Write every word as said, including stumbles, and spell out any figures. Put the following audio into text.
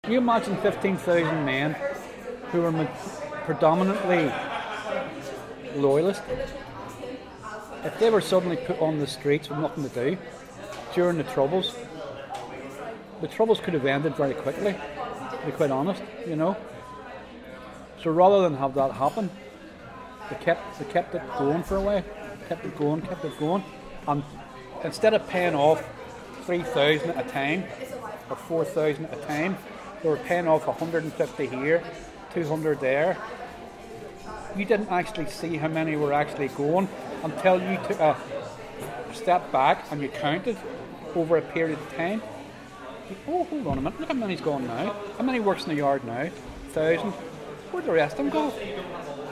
Can you imagine fifteen thousand men who were predominantly loyalist? If they were suddenly put on the streets with nothing to do during the Troubles, the Troubles could have ended very quickly, to be quite honest, you know. So rather than have that happen, they kept they kept it going for a while, kept it going, kept it going, and instead of paying off three thousand at a time or four thousand at a time, they were paying off one hundred fifty here, two hundred there. You didn't actually see how many were actually going until you took a step back and you counted over a period of time. Oh, hold on a minute, look how many's gone now. How many works in the yard now? A thousand. Where'd the rest of them go?